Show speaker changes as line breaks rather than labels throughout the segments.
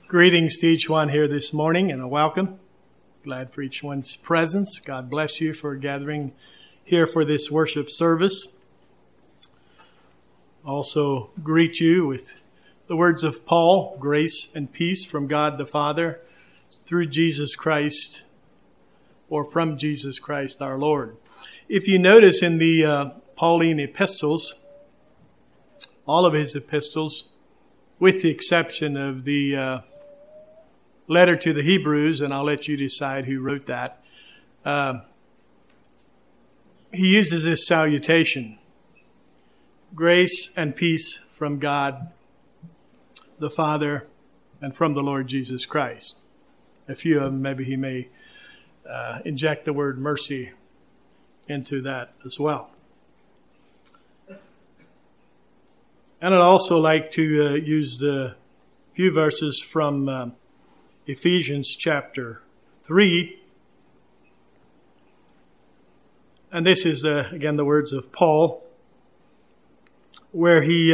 Greetings to each one here this morning and a welcome. Glad for each one's presence. God bless you for gathering here for this worship service. Also greet you with the words of Paul, grace and peace from God the Father through Jesus Christ, or from Jesus Christ our Lord. If you notice in the Pauline epistles, all of his epistles, with the exception of the letter to the Hebrews, and I'll let you decide who wrote that, he uses this salutation: grace and peace from God the Father and from the Lord Jesus Christ. A few of them, maybe he may inject the word mercy into that as well. And I'd also like to use the few verses from Ephesians chapter 3. And this is, again, the words of Paul, where he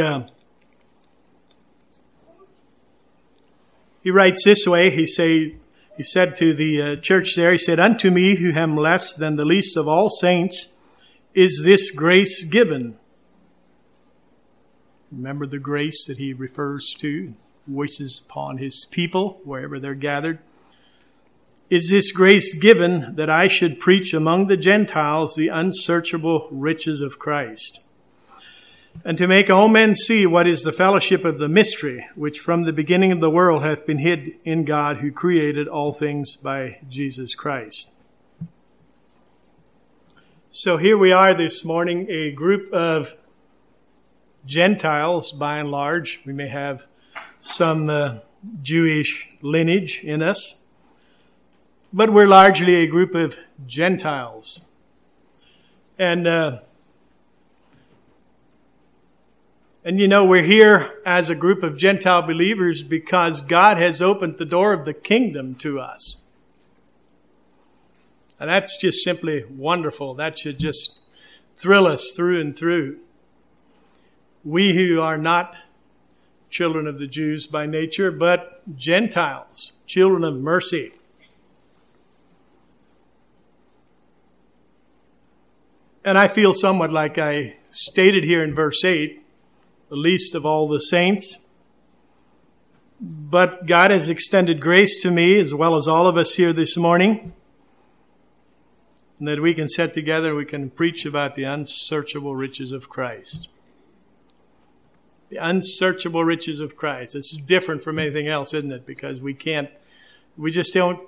writes this way. He said to the church there, he said, "Unto me, who am less than the least of all saints, is this grace given." Remember the grace that he refers to, voices upon his people, wherever they're gathered. "Is this grace given that I should preach among the Gentiles the unsearchable riches of Christ, and to make all men see what is the fellowship of the mystery, which from the beginning of the world hath been hid in God, who created all things by Jesus Christ." So here we are this morning, a group of Gentiles, by and large. We may have some Jewish lineage in us, but we're largely a group of Gentiles. And you know, we're here as a group of Gentile believers because God has opened the door of the kingdom to us. And that's just simply wonderful. That should just thrill us through and through. We who are not children of the Jews by nature, but Gentiles, children of mercy. And I feel somewhat like I stated here in verse 8, the least of all the saints. But God has extended grace to me, as well as all of us here this morning, and that we can sit together and we can preach about the unsearchable riches of Christ. The unsearchable riches of Christ. It's different from anything else, isn't it? Because we just don't,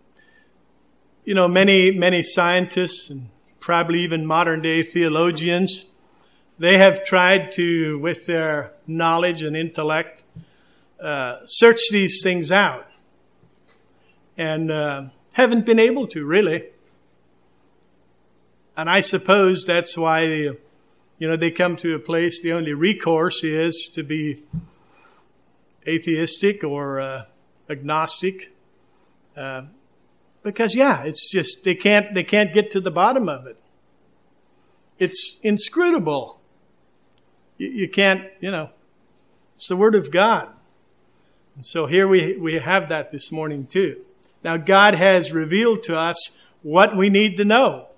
many scientists and probably even modern day theologians, they have tried to, with their knowledge and intellect, search these things out. And haven't been able to, really. And I suppose that's why they come to a place, the only recourse is to be atheistic or agnostic. Because, it's just, they can't get to the bottom of it. It's inscrutable. You can't, it's the Word of God. And so here we have that this morning too. Now, God has revealed to us what we need to know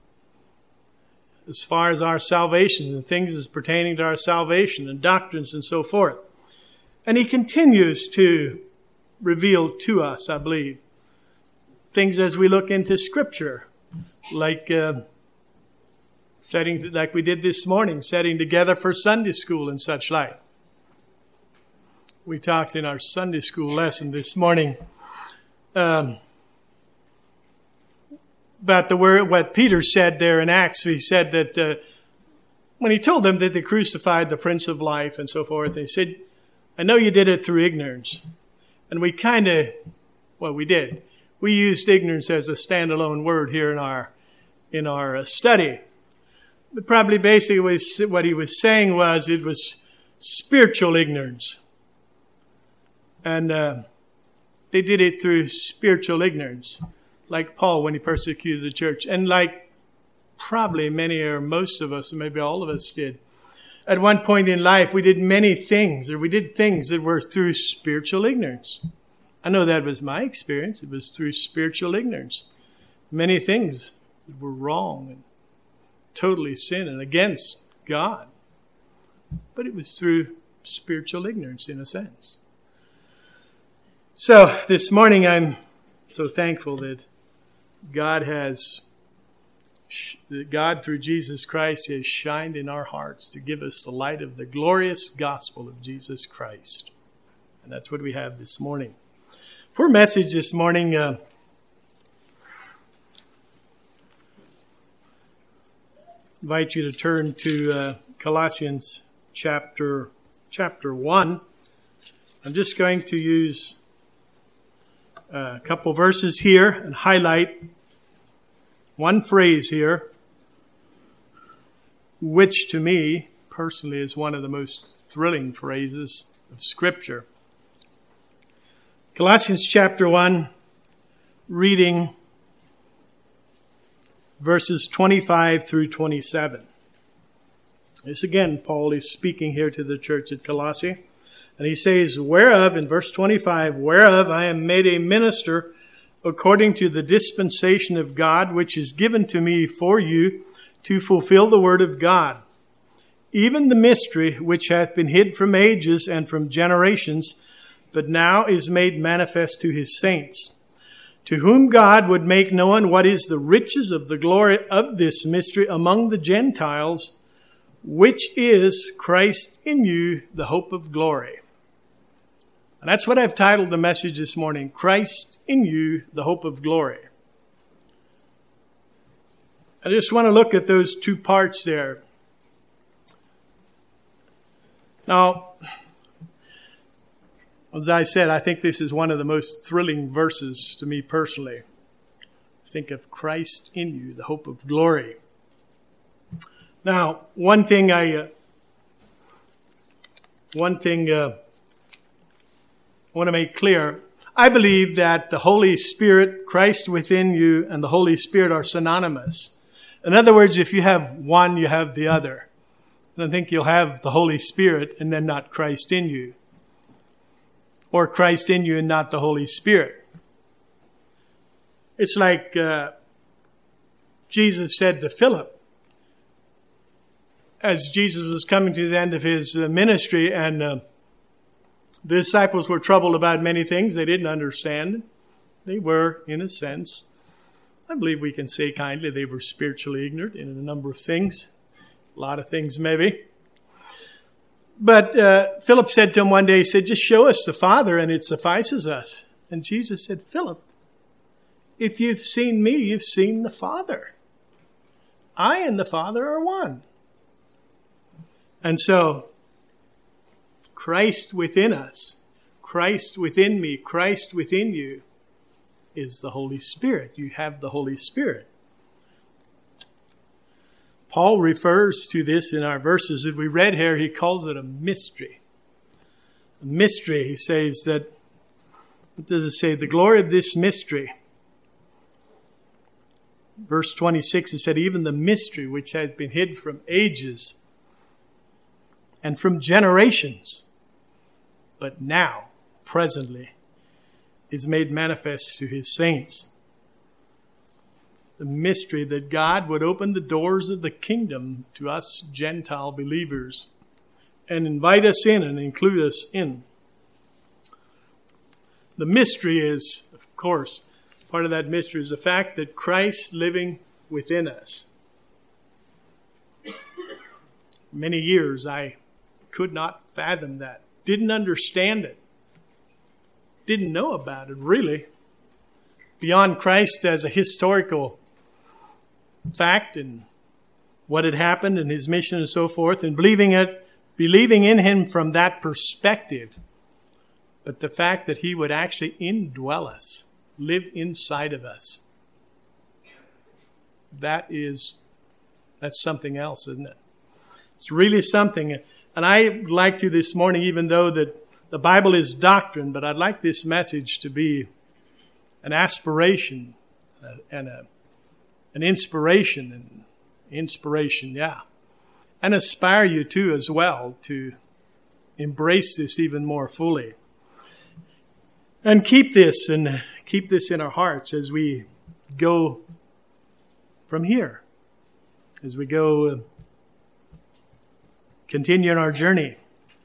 as far as our salvation and things as pertaining to our salvation and doctrines and so forth. And He continues to reveal to us, I believe, things as we look into Scripture, like we did this morning, setting together for Sunday school and such like. We talked in our Sunday school lesson this morning about what Peter said there in Acts. He said that when he told them that they crucified the Prince of Life and so forth, he said, "I know you did it through ignorance." And we did. We used ignorance as a standalone word here in our study. But probably basically what he was saying was it was spiritual ignorance. And they did it through spiritual ignorance, like Paul when he persecuted the church, and like probably many or most of us, maybe all of us did. At one point in life, we did many things, or we did things that were through spiritual ignorance. I know that was my experience. It was through spiritual ignorance. Many things that were wrong and totally sin and against God. But it was through spiritual ignorance in a sense. So this morning I'm so thankful that God through Jesus Christ has shined in our hearts to give us the light of the glorious gospel of Jesus Christ. And that's what we have this morning. For a message this morning, invite you to turn to Colossians chapter 1. I'm just going to use a couple verses here and highlight one phrase here, which to me personally is one of the most thrilling phrases of Scripture. Colossians chapter 1, reading verses 25 through 27. This again, Paul is speaking here to the church at Colossae. And he says, whereof, in verse 25, whereof I am made a minister according to the dispensation of God, which is given to me for you to fulfill the word of God. Even the mystery which hath been hid from ages and from generations, but now is made manifest to his saints, to whom God would make known what is the riches of the glory of this mystery among the Gentiles, which is Christ in you, the hope of glory. And that's what I've titled the message this morning, Christ in you, the hope of glory. I just want to look at those two parts there. Now, as I said, I think this is one of the most thrilling verses to me personally. Think of Christ in you, the hope of glory. Now, one thing I want to make clear. I believe that the Holy Spirit, Christ within you, and the Holy Spirit are synonymous. In other words, if you have one, you have the other. I think you'll have the Holy Spirit and then not Christ in you. Or Christ in you and not the Holy Spirit. It's like Jesus said to Philip, as Jesus was coming to the end of his ministry, and the disciples were troubled about many things they didn't understand. They were, in a sense, I believe we can say kindly, they were spiritually ignorant in a number of things. A lot of things maybe. But Philip said to him one day, he said, just show us the Father and it suffices us. And Jesus said, Philip, if you've seen me, you've seen the Father. I and the Father are one. And so, Christ within us, Christ within me, Christ within you is the Holy Spirit. You have the Holy Spirit. Paul refers to this in our verses that we read here. He calls it a mystery. A mystery, he says that, what does it say? The glory of this mystery. Verse 26, it said, even the mystery which has been hid from ages and from generations, but now, presently, is made manifest to his saints. The mystery that God would open the doors of the kingdom to us Gentile believers and invite us in and include us in. The mystery is, of course, part of that mystery is the fact that Christ living within us. Many years I could not fathom that. Didn't understand it. Didn't know about it, really. Beyond Christ as a historical fact and what had happened and his mission and so forth, and believing in him from that perspective. But the fact that he would actually indwell us, live inside of us, that's something else, isn't it? It's really something. And I'd like to this morning, even though that the Bible is doctrine, but I'd like this message to be an aspiration and an inspiration, and aspire you too as well to embrace this even more fully. And keep this in our hearts as we go from here, as we go continue on our journey.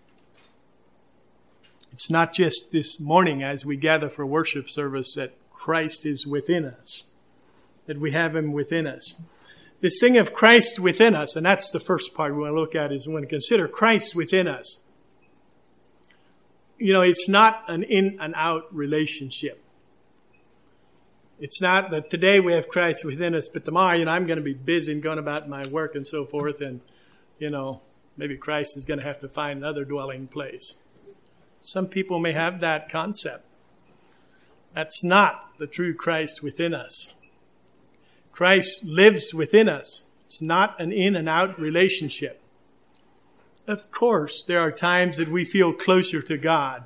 It's not just this morning as we gather for worship service that Christ is within us, that we have him within us. This thing of Christ within us, and that's the first part we want to look at, is we want to consider Christ within us. You know, it's not an in and out relationship. It's not that today we have Christ within us, but tomorrow, I'm going to be busy and going about my work and so forth, and, maybe Christ is going to have to find another dwelling place. Some people may have that concept. That's not the true Christ within us. Christ lives within us. It's not an in and out relationship. Of course, there are times that we feel closer to God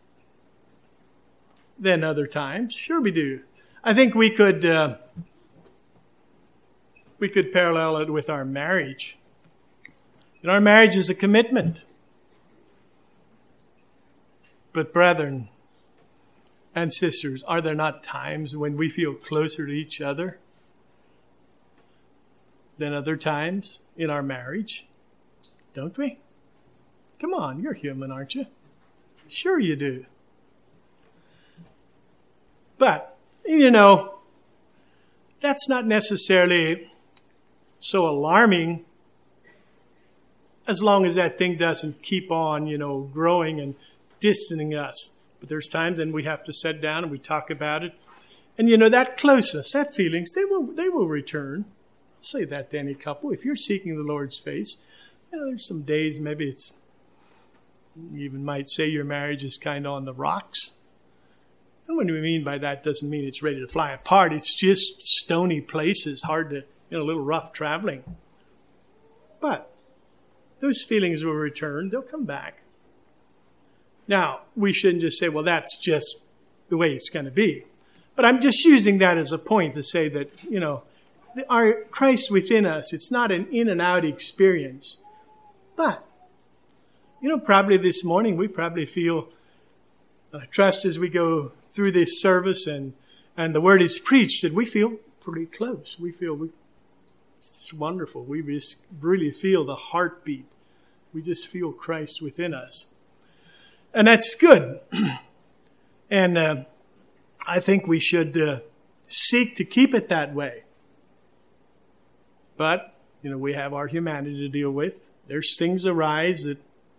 than other times. Sure we do. I think we could parallel it with our marriage. And our marriage is a commitment. But brethren and sisters, are there not times when we feel closer to each other than other times in our marriage? Don't we? Come on, you're human, aren't you? Sure you do. But, that's not necessarily so alarming as long as that thing doesn't keep on, growing and distancing us. But there's times when we have to sit down and we talk about it. And that closeness, that feelings, they will return. I'll say that to any couple. If you're seeking the Lord's face, there's some days maybe you even might say your marriage is kind of on the rocks. And what we mean by that doesn't mean it's ready to fly apart. It's just stony places, hard to, a little rough traveling. But those feelings will return. They'll come back. Now, we shouldn't just say, well, that's just the way it's going to be. But I'm just using that as a point to say that, our Christ within us, it's not an in and out experience. But, probably this morning we probably feel, I trust as we go through this service and the word is preached, that we feel pretty close. It's wonderful. We just really feel the heartbeat. We just feel Christ within us. And that's good. And I think we should seek to keep it that way. But, we have our humanity to deal with. There's things arise that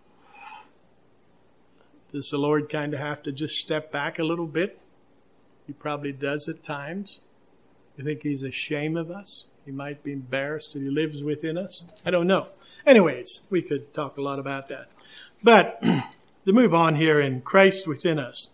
does the Lord kind of have to just step back a little bit? He probably does at times. You think he's ashamed of us? He might be embarrassed that he lives within us? I don't know. Anyways, we could talk a lot about that. But to move on here in Christ within us,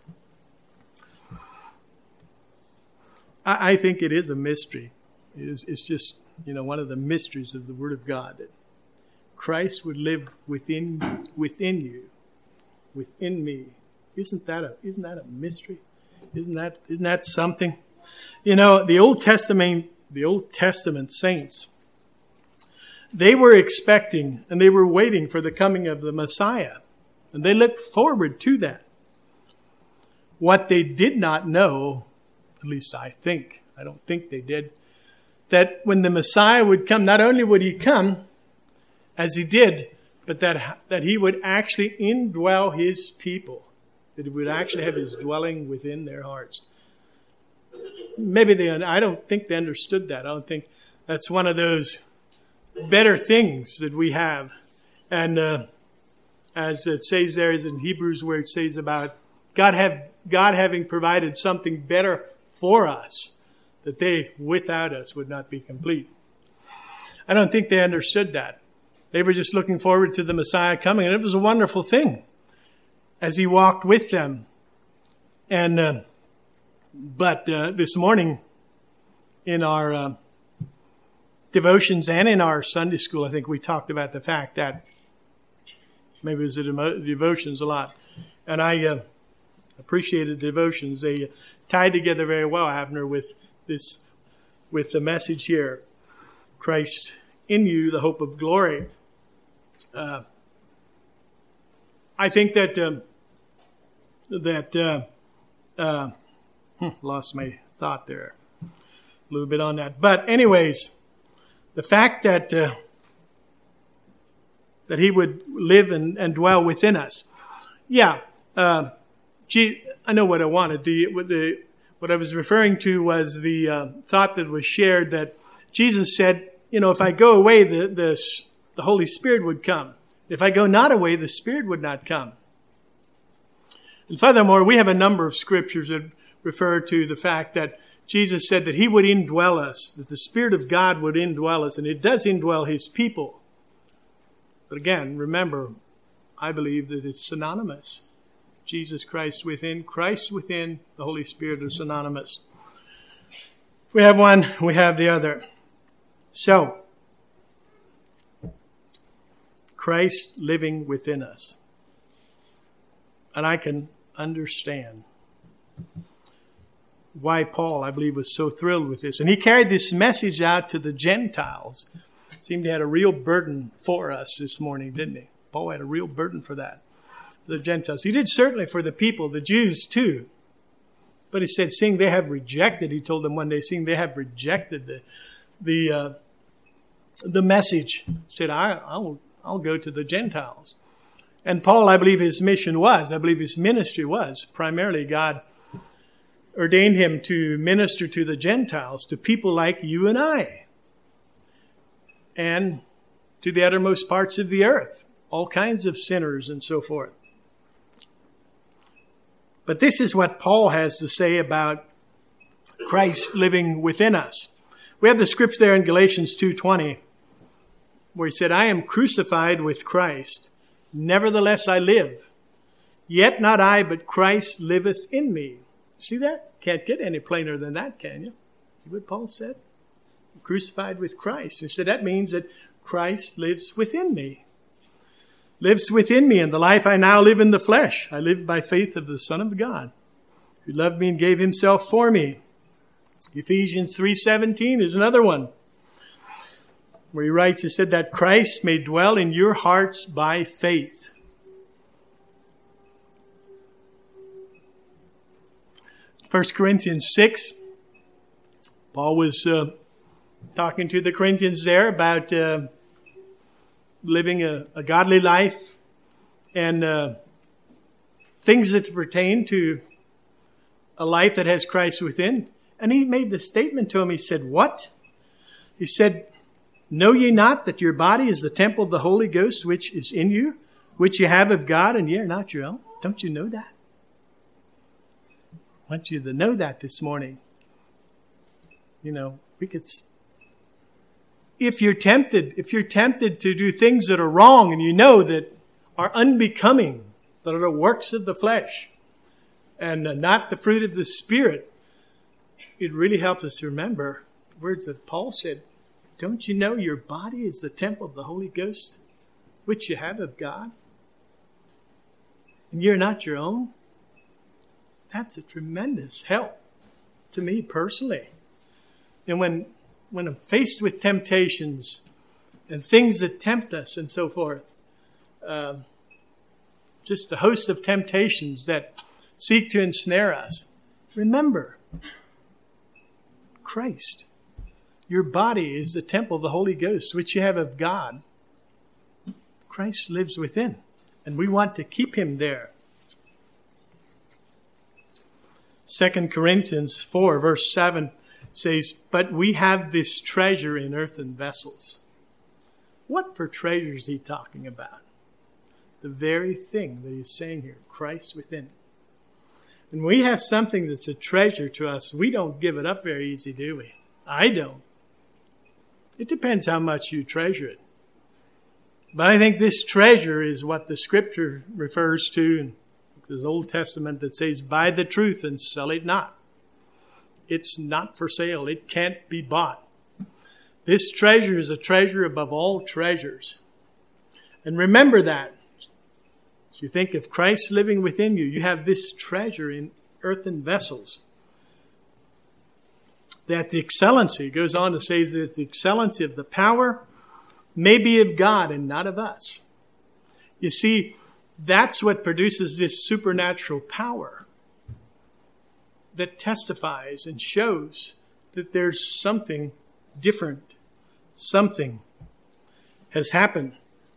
I think it is a mystery. It's just, one of the mysteries of the Word of God, that Christ would live within you, within me. Isn't that a mystery? Isn't that something? The Old Testament saints, they were expecting and they were waiting for the coming of the Messiah. And they looked forward to that. What they did not know, at least I don't think they did, that when the Messiah would come, not only would he come as he did, but that he would actually indwell his people, that he would actually have his dwelling within their hearts. I don't think they understood that. I don't think that's one of those better things that we have. And as it says there is in Hebrews, where it says about God having provided something better for us, that they without us would not be complete. I don't think they understood that. They were just looking forward to the Messiah coming, and it was a wonderful thing as he walked with them. And but this morning in our devotions and in our Sunday school, I think we talked about the fact that maybe it was the devotions a lot. And I appreciated the devotions. They tied together very well, Abner, with the message here. Christ in you, the hope of glory. I think that Lost my thought there. A little bit on that. But anyways, the fact that that he would live and dwell within us. Yeah. I know what I wanted. What I was referring to was the thought that was shared that Jesus said, if I go away, the Holy Spirit would come. If I go not away, the Spirit would not come. And furthermore, we have a number of scriptures that refer to the fact that Jesus said that he would indwell us, that the Spirit of God would indwell us, and it does indwell his people. But again, remember, I believe that it's synonymous. Jesus Christ within, the Holy Spirit is synonymous. If we have one, we have the other. So, Christ living within us. And I can understand why Paul, I believe, was so thrilled with this. And he carried this message out to the Gentiles. Seemed he had a real burden for us this morning, didn't he? Paul had a real burden for that. The Gentiles. He did certainly for the people, the Jews too. But he said, seeing they have rejected, he told them one day, seeing they have rejected the message, he said, I'll go to the Gentiles. And Paul, I believe his mission was, I believe his ministry was, primarily God ordained him to minister to the Gentiles, to people like you and I, and to the uttermost parts of the earth, all kinds of sinners and so forth. But this is what Paul has to say about Christ living within us. We have the scripture there in Galatians 2:20, where he said, I am crucified with Christ. Nevertheless I live. Yet not I, but Christ liveth in me. See that? Can't get any plainer than that, can you? See what Paul said? I'm crucified with Christ. He said that means that Christ lives within me. Lives within me, and the life I now live in the flesh, I live by faith of the Son of God, who loved me and gave himself for me. Ephesians 3:17 is another one, where he writes, he said that Christ may dwell in your hearts by faith. 1 Corinthians 6, Paul was talking to the Corinthians there about living a godly life and things that pertain to a life that has Christ within. And he made the statement to him. He said, what? He said, know ye not that your body is the temple of the Holy Ghost, which is in you, which you have of God, and ye are not your own? Don't you know that? I want you to know that this morning. We could... If you're tempted to do things that are wrong and you know that are unbecoming, that are the works of the flesh and not the fruit of the Spirit, it really helps us to remember the words that Paul said. Don't you know your body is the temple of the Holy Ghost, which you have of God? And you're not your own? That's a tremendous help to me personally. And when I'm faced with temptations and things that tempt us and so forth, just a host of temptations that seek to ensnare us, remember, Christ, your body is the temple of the Holy Ghost, which you have of God. Christ lives within, and we want to keep him there. 2 Corinthians 4, verse 7 says, but we have this treasure in earthen vessels. What for treasure is he talking about? The very thing that he's saying here, Christ within. And we have something that's a treasure to us. We don't give it up very easy, do we? I don't. It depends how much you treasure it. But I think this treasure is what the scripture refers to in the Old Testament that says, buy the truth and sell it not. It's not for sale. It can't be bought. This treasure is a treasure above all treasures. And remember that. As you think of Christ living within you, you have this treasure in earthen vessels. That the excellency, goes on to say that the excellency of the power may be of God and not of us. You see, that's what produces this supernatural power. that testifies and shows that there's something different. Something has happened.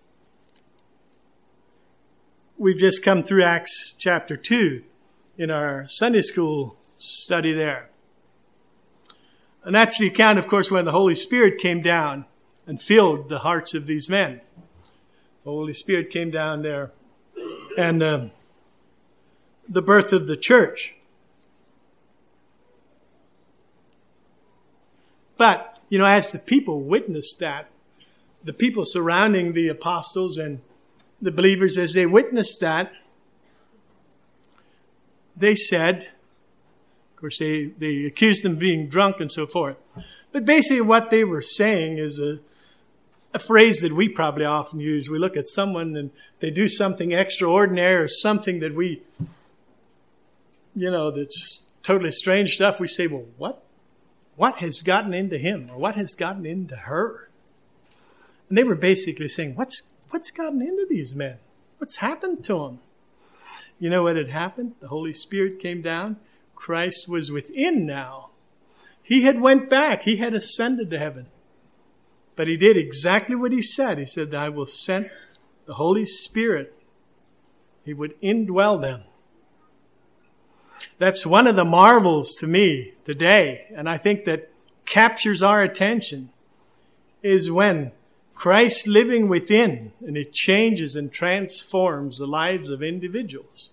We've just come through Acts chapter 2 in our Sunday school study there. And that's the account, of course, when the Holy Spirit came down and filled the hearts of these men. The Holy Spirit came down there and the birth of the church. But, as the people witnessed that, the people surrounding the apostles and the believers, as they witnessed that, they said, of course, they accused them of being drunk and so forth. But basically what they were saying is a phrase that we probably often use. We look at someone and they do something extraordinary or something that we, that's totally strange stuff. We say, well, what has gotten into him or what has gotten into her? And they were basically saying, what's gotten into these men? What's happened to them? You know what had happened? The Holy Spirit came down. Christ was within now. He had went back. He had ascended to heaven. But he did exactly what he said. He said, I will send the Holy Spirit. He would indwell them. That's one of the marvels to me today, and I think that captures our attention, is when Christ living within, and it changes and transforms the lives of individuals.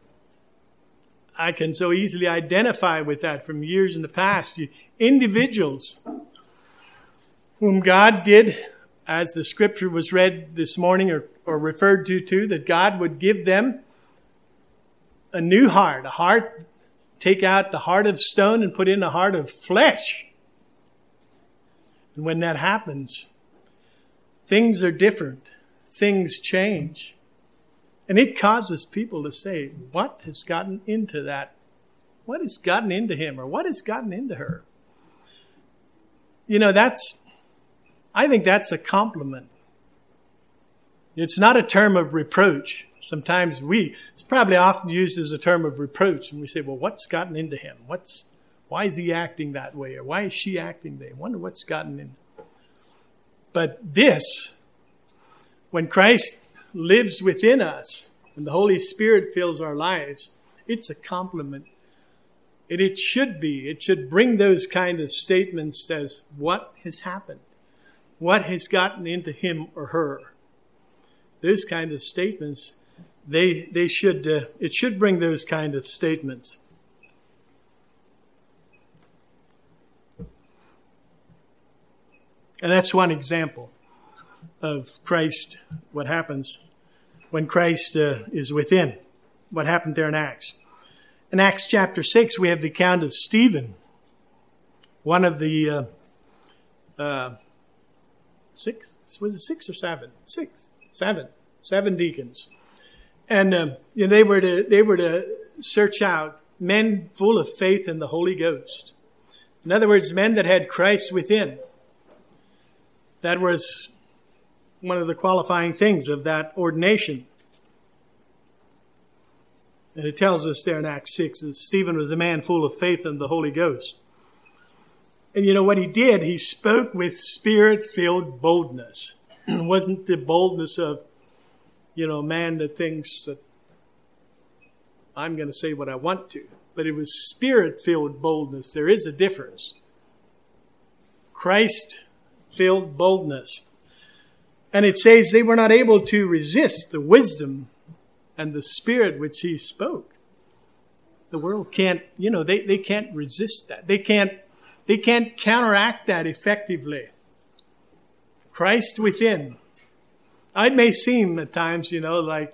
I can so easily identify with that from years in the past. Individuals whom God did, as the scripture was read this morning or referred to, that God would give them a new heart, take out the heart of stone and put in a heart of flesh. And when that happens, things are different. Things change. And it causes people to say, what has gotten into that? What has gotten into him? Or what has gotten into her? I think that's a compliment. It's not a term of reproach. Sometimes it's probably often used as a term of reproach. And we say, well, what's gotten into him? Why is he acting that way? Or why is she acting that way? I wonder what's gotten in. But this, when Christ lives within us and the Holy Spirit fills our lives, it's a compliment. It should be. It should bring those kind of statements as what has happened. What has gotten into him or her. Those kind of statements, it should bring those kind of statements. And that's one example of Christ, what happens when Christ is within. What happened there in Acts. In Acts chapter 6, we have the account of Stephen, one of the seven deacons. And they were to search out men full of faith in the Holy Ghost. In other words, men that had Christ within. That was one of the qualifying things of that ordination. And it tells us there in Acts 6 that Stephen was a man full of faith in the Holy Ghost. And what he did? He spoke with Spirit-filled boldness. It wasn't the boldness of, man that thinks that I'm going to say what I want to. But it was Spirit-filled boldness. There is a difference. Christ-filled boldness. And it says they were not able to resist the wisdom and the Spirit which he spoke. The world can't, they can't resist that. They can't counteract that effectively. Christ within. It may seem at times, like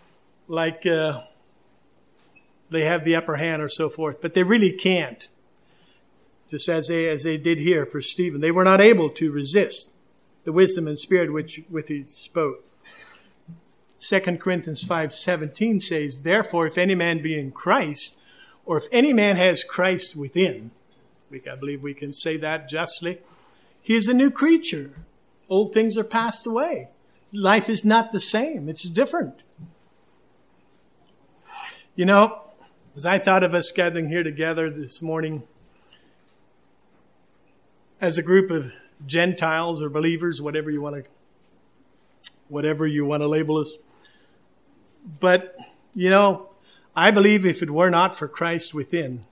they have the upper hand or so forth, but they really can't. Just as they did here for Stephen. They were not able to resist the wisdom and Spirit which he spoke. 2 Corinthians 5:17 says, therefore, if any man be in Christ, or if any man has Christ within, I believe we can say that justly, he is a new creature. Old things are passed away. Life is not the same. It's different. As I thought of us gathering here together this morning as a group of Gentiles or believers, whatever you want to label us. But, I believe if it were not for Christ within,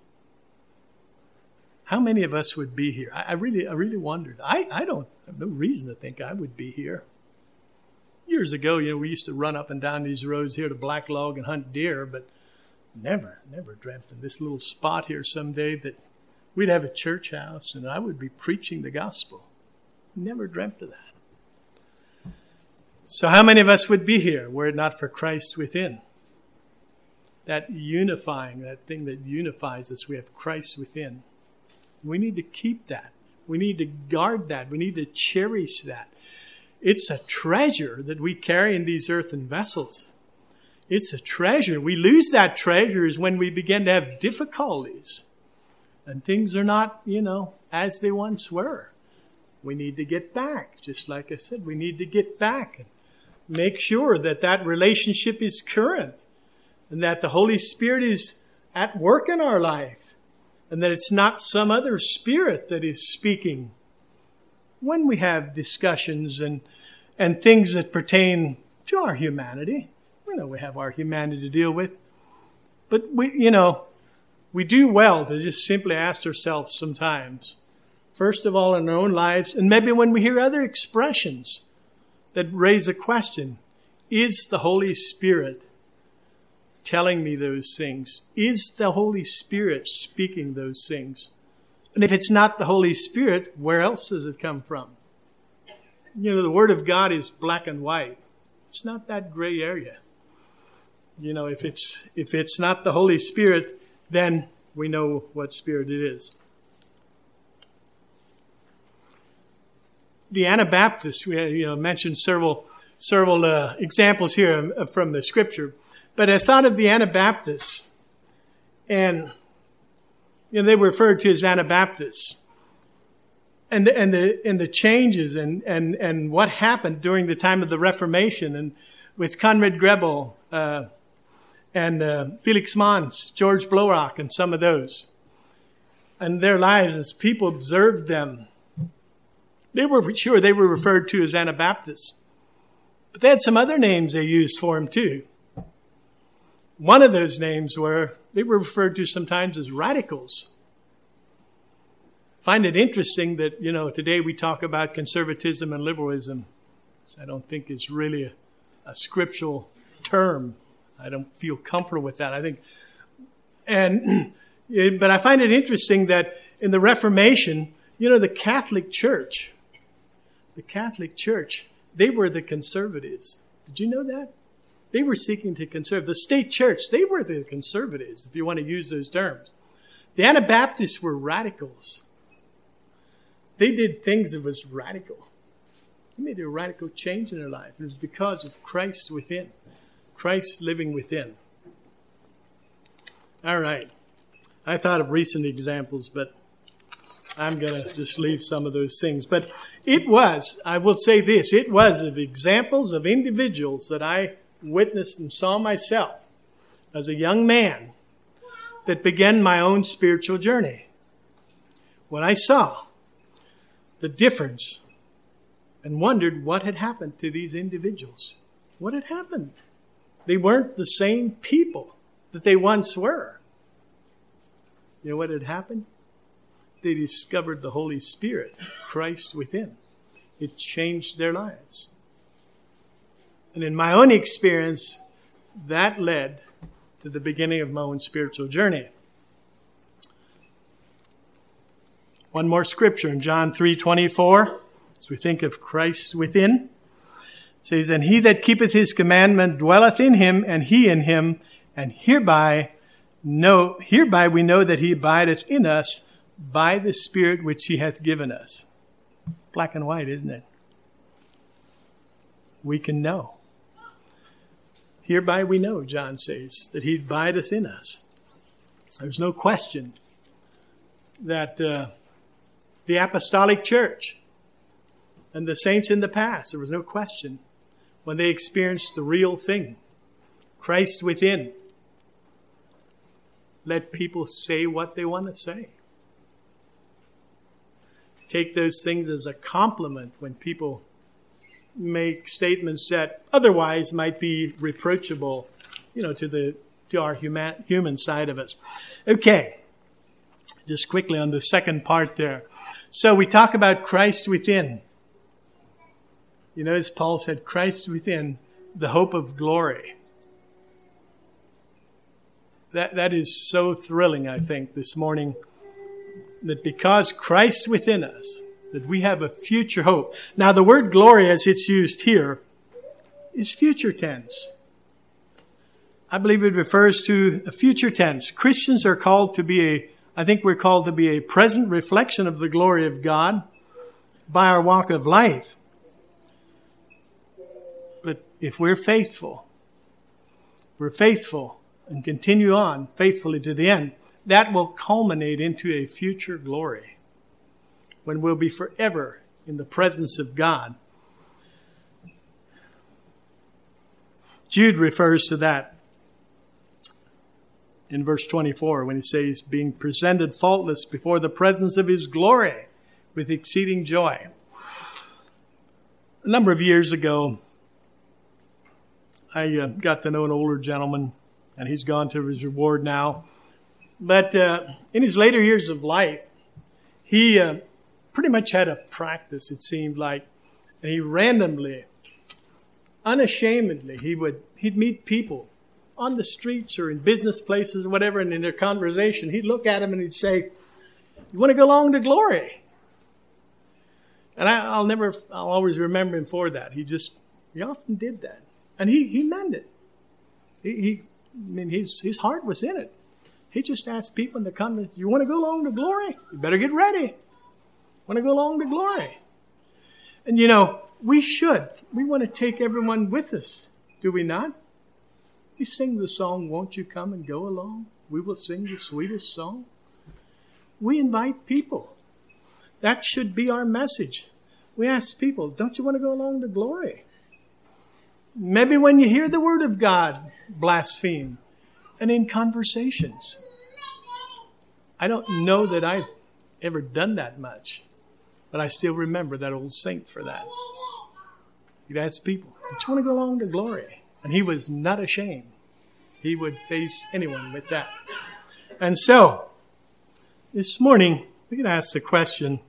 how many of us would be here? I really wondered. I don't have no reason to think I would be here. Years ago, we used to run up and down these roads here to Black Log and hunt deer, but never dreamt in this little spot here someday that we'd have a church house and I would be preaching the gospel. Never dreamt of that. So how many of us would be here were it not for Christ within? That unifying, that thing that unifies us, we have Christ within. We need to keep that. We need to guard that. We need to cherish that. It's a treasure that we carry in these earthen vessels. It's a treasure. We lose that treasure is when we begin to have difficulties and things are not, as they once were. We need to get back. Just like I said, we need to get back and make sure that that relationship is current and that the Holy Spirit is at work in our life and that it's not some other spirit that is speaking. When we have discussions and things that pertain to our humanity, we have our humanity to deal with. But we do well to just simply ask ourselves sometimes, first of all in our own lives, and maybe when we hear other expressions that raise a question, is the Holy Spirit telling me those things? Is the Holy Spirit speaking those things? And if it's not the Holy Spirit, where else does it come from? The Word of God is black and white. It's not that gray area. If it's not the Holy Spirit, then we know what spirit it is. The Anabaptists, we mentioned several examples here from the Scripture, but I thought of the Anabaptists, and they were referred to as Anabaptists. And the changes and what happened during the time of the Reformation and with Conrad Grebel and Felix Manz, George Blowrock, and some of those. And their lives, as people observed them, they were referred to as Anabaptists. But they had some other names they used for them too. One of those names they were referred to sometimes as radicals. Find it interesting that, today we talk about conservatism and liberalism. I don't think it's really a scriptural term. I don't feel comfortable with that. But I find it interesting that in the Reformation, the Catholic Church, they were the conservatives. Did you know that? They were seeking to conserve. The state church, they were the conservatives, if you want to use those terms. The Anabaptists were radicals. They did things that was radical. They made a radical change in their life. It was because of Christ within. Christ living within. All right. I thought of recent examples, but I'm going to just leave some of those things. But I will say this, it was of examples of individuals that I witnessed and saw myself as a young man that began my own spiritual journey. When I saw the difference and wondered what had happened to these individuals. What had happened? They weren't the same people that they once were. You know what had happened? They discovered the Holy Spirit, Christ within. It changed their lives. And in my own experience, that led to the beginning of my own spiritual journey. One more scripture in John 3:24, as we think of Christ within. It says, "And he that keepeth his commandment dwelleth in him, and he in him, and hereby we know that he abideth in us by the Spirit which he hath given us." Black and white, isn't it? We can know. Hereby we know, John says, that he abideth in us. There's no question that the apostolic church and the saints in the past, there was no question when they experienced the real thing, Christ within. let people say what they want to say. Take those things as a compliment when people make statements that otherwise might be reproachable, to our human side of us. Okay. Just quickly on the second part there. So we talk about Christ within. As Paul said, Christ within, the hope of glory. That is so thrilling, I think, this morning, that because Christ within us, that we have a future hope. Now, the word glory, as it's used here, is future tense. I believe it refers to a future tense. Christians are called to be we're called to be a present reflection of the glory of God by our walk of life. But if we're faithful and continue on faithfully to the end, that will culminate into a future glory when we'll be forever in the presence of God. Jude refers to that in verse 24, when he says, being presented faultless before the presence of his glory with exceeding joy. A number of years ago, I got to know an older gentleman, and he's gone to his reward now. But in his later years of life, he pretty much had a practice, it seemed like. And he randomly, unashamedly, he'd meet people on the streets or in business places or whatever, and in their conversation, he'd look at him and he'd say, you want to go along to glory? And I'll always remember him for that. He often did that. And he meant it. His heart was in it. He just asked people in the comments, you want to go along to glory? You better get ready. Want to go along to glory? And we should. We want to take everyone with us. Do we not? We sing the song, won't you come and go along? We will sing the sweetest song. We invite people. That should be our message. We ask people, don't you want to go along to glory? Maybe when you hear the word of God blaspheme, and in conversations. I don't know that I've ever done that much, but I still remember that old saint for that. He'd ask people, don't you want to go along to glory? And he was not ashamed. He would face anyone with that. And so, this morning, we can ask the question,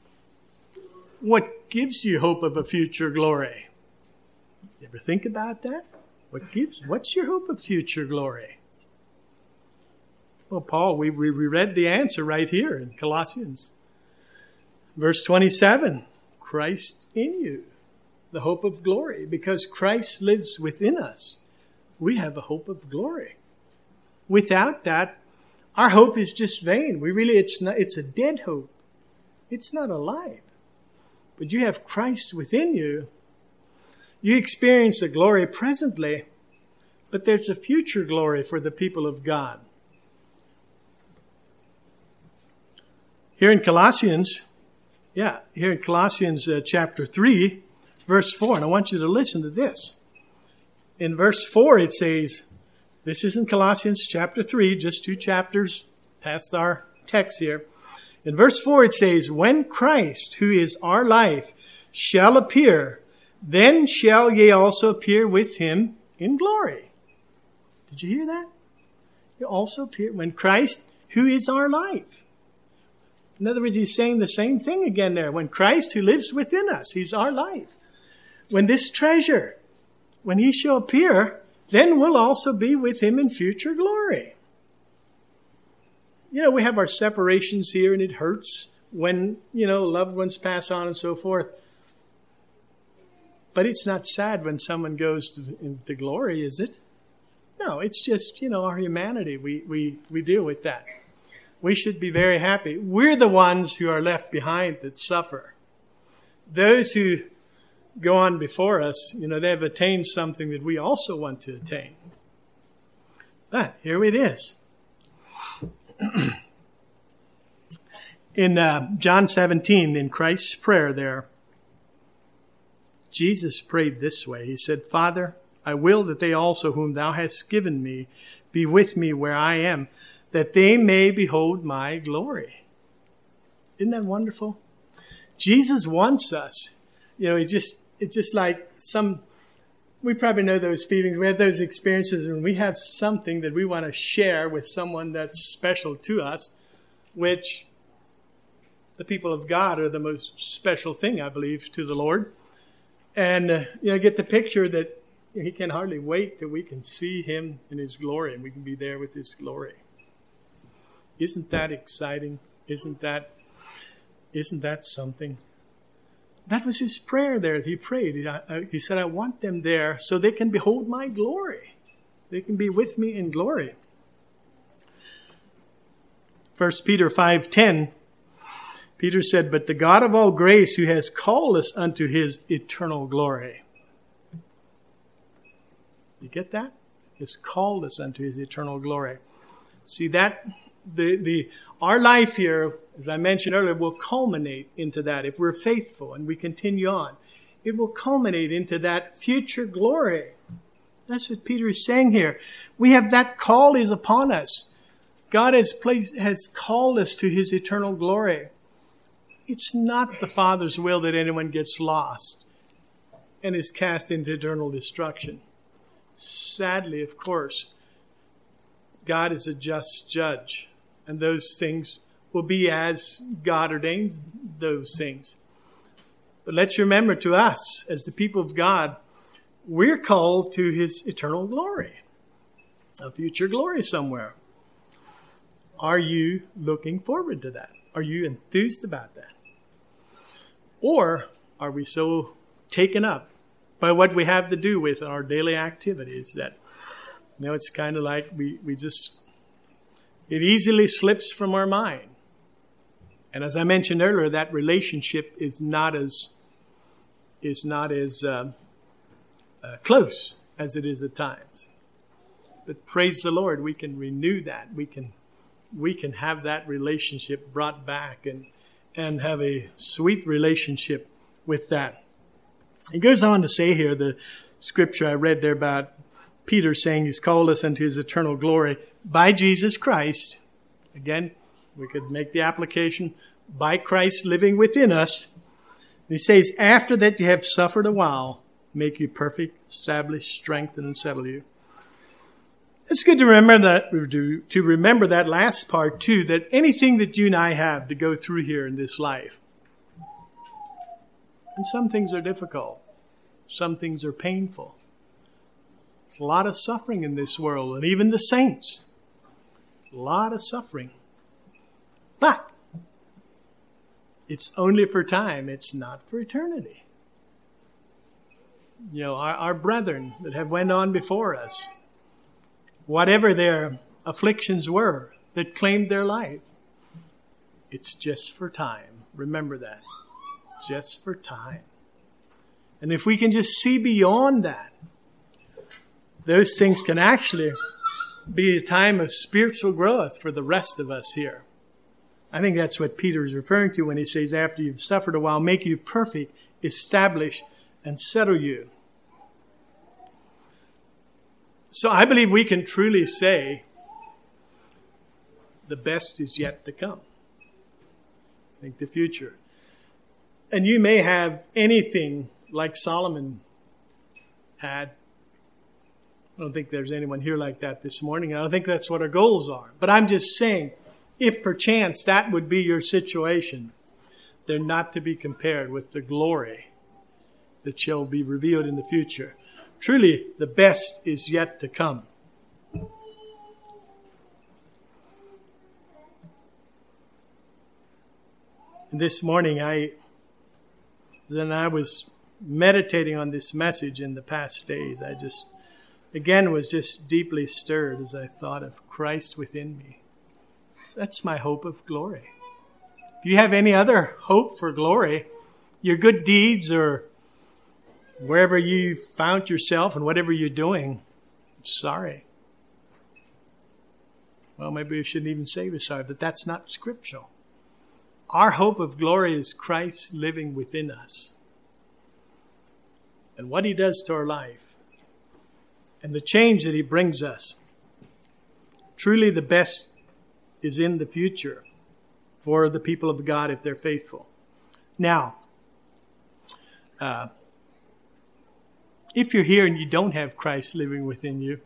what gives you hope of a future glory? You ever think about that? What's your hope of future glory? Well, Paul, we read the answer right here in Colossians. Verse 27, Christ in you, the hope of glory. Because Christ lives within us, we have a hope of glory. Without that, our hope is just vain. It's a dead hope. It's not alive. But you have Christ within you. You experience the glory presently, but there's a future glory for the people of God. Here in Colossians chapter 3, verse 4, and I want you to listen to this. In verse 4, it says, this is in Colossians chapter 3, just 2 chapters past our text here. In verse 4, it says, when Christ, who is our life, shall appear, then shall ye also appear with him in glory. Did you hear that? You also appear when Christ, who is our life. In other words, he's saying the same thing again there. When Christ, who lives within us, he's our life. When this treasure, when he shall appear, then we'll also be with him in future glory. We have our separations here, and it hurts when, loved ones pass on and so forth. But it's not sad when someone goes into glory, is it? No, it's just, our humanity. We deal with that. We should be very happy. We're the ones who are left behind that suffer. Those who go on before us, they've attained something that we also want to attain. But here it is. In John 17, in Christ's prayer there, Jesus prayed this way. He said, Father, I will that they also whom thou hast given me be with me where I am, that they may behold my glory. Isn't that wonderful? Jesus wants us. You know, it's just like we probably know those feelings. We have those experiences when we have something that we want to share with someone that's special to us, which the people of God are the most special thing, I believe, to the Lord. And, get the picture that he can hardly wait till we can see him in his glory and we can be there with his glory. Isn't that exciting? Isn't that something? That was his prayer there. He prayed. He said, I want them there so they can behold my glory. They can be with me in glory. 1 Peter 5:10, Peter said, but the God of all grace who has called us unto his eternal glory. You get that? Has called us unto his eternal glory. See that our life here, as I mentioned earlier, will culminate into that if we're faithful and we continue on. It will culminate into that future glory. That's what Peter is saying here. We have that call is upon us. God has called us to his eternal glory. It's not the Father's will that anyone gets lost and is cast into eternal destruction. Sadly, of course, God is a just judge, and those things will be as God ordains those things. But let's remember, to us, as the people of God, we're called to his eternal glory, a future glory somewhere. Are you looking forward to that? Are you enthused about that? Or are we so taken up by what we have to do with our daily activities that, it's kind of like it easily slips from our mind. And as I mentioned earlier, that relationship is not as close as it is at times. But praise the Lord, we can renew that. We can have that relationship brought back and have a sweet relationship with that. He goes on to say here, the scripture I read there about Peter saying he's called us into his eternal glory by Jesus Christ. Again, we could make the application by Christ living within us. He says, after that you have suffered a while, make you perfect, establish, strengthen, and settle you. It's good to remember that last part too, that anything that you and I have to go through here in this life, and some things are difficult, some things are painful. There's a lot of suffering in this world, and even the saints, a lot of suffering. But it's only for time, it's not for eternity. Our brethren that have went on before us, whatever their afflictions were that claimed their life, it's just for time. Remember that. Just for time. And if we can just see beyond that, those things can actually be a time of spiritual growth for the rest of us here. I think that's what Peter is referring to when he says, after you've suffered a while, make you perfect, establish, and settle you. So I believe we can truly say the best is yet to come. Think the future. And you may have anything like Solomon had. I don't think there's anyone here like that this morning. I don't think that's what our goals are. But I'm just saying, if perchance that would be your situation, they're not to be compared with the glory that shall be revealed in the future. Truly, the best is yet to come. And this morning, I was meditating on this message in the past days. I was just deeply stirred as I thought of Christ within me. That's my hope of glory. If you have any other hope for glory, your good deeds or wherever you found yourself and whatever you're doing, sorry. Well, maybe we shouldn't even say we're sorry, but that's not scriptural. Our hope of glory is Christ living within us. And what he does to our life. And the change that he brings us. Truly the best is in the future for the people of God if they're faithful. Now, if you're here and you don't have Christ living within you,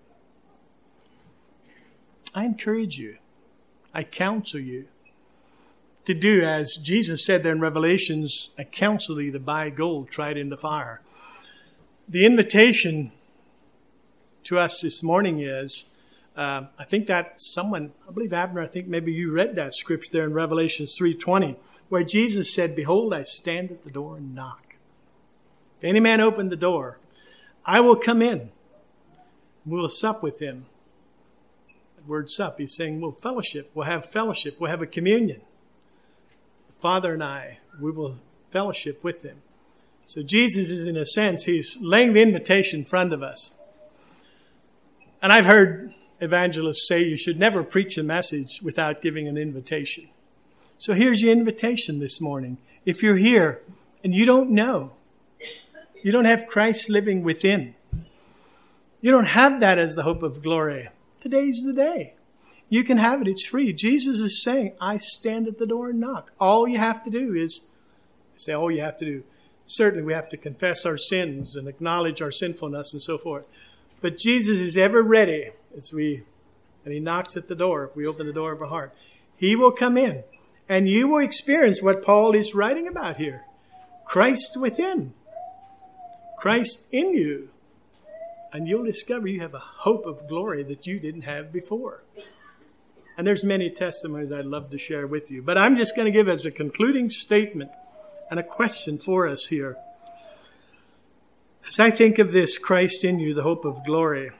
I encourage you, I counsel you to do as Jesus said there in Revelations, I counsel thee to buy gold tried in the fire. The invitation to us this morning is, I think that someone, I believe Abner, I think maybe you read that scripture there in Revelation 3:20, where Jesus said, behold, I stand at the door and knock. If any man open the door, I will come in. We will sup with him. The word sup, he's saying we'll fellowship. We'll have fellowship. We'll have a communion. The Father and I, we will fellowship with him. So Jesus is, in a sense, he's laying the invitation in front of us. And I've heard evangelists say you should never preach a message without giving an invitation. So here's your invitation this morning. If you're here and you don't know, you don't have Christ living within, you don't have that as the hope of glory, today's the day. You can have it. It's free. Jesus is saying, I stand at the door and knock. All you have to do is, all you have to do. Certainly we have to confess our sins and acknowledge our sinfulness and so forth. But Jesus is ever ready and he knocks at the door. If we open the door of our heart, he will come in and you will experience what Paul is writing about here. Christ within, Christ in you. And you'll discover you have a hope of glory that you didn't have before. And there's many testimonies I'd love to share with you. But I'm just going to give as a concluding statement and a question for us here. As I think of this Christ in you, the hope of glory,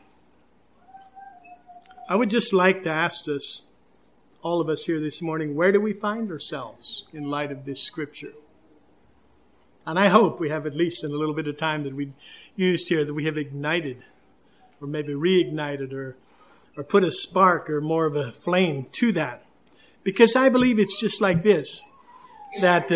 I would just like to ask us, all of us here this morning, where do we find ourselves in light of this scripture? And I hope we have, at least in a little bit of time that we used here, that we have ignited or maybe reignited or put a spark or more of a flame to that. Because I believe it's just like this, that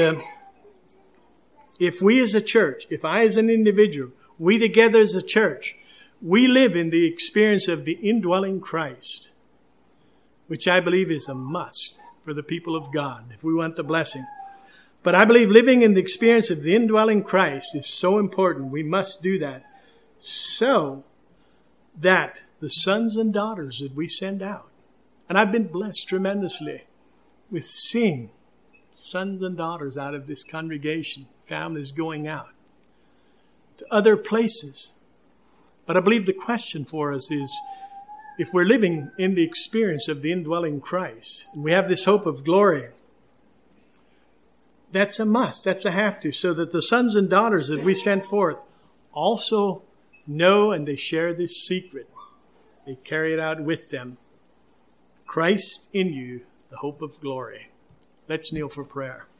if we as a church, if I as an individual, we together as a church, we live in the experience of the indwelling Christ, which I believe is a must for the people of God if we want the blessing. But I believe living in the experience of the indwelling Christ is so important. We must do that so that the sons and daughters that we send out, and I've been blessed tremendously with seeing sons and daughters out of this congregation, families going out to other places. But I believe the question for us is, if we're living in the experience of the indwelling Christ, and we have this hope of glory, that's a must, that's a have to, so that the sons and daughters that we send forth also know and they share this secret. They carry it out with them. Christ in you, the hope of glory. Let's kneel for prayer.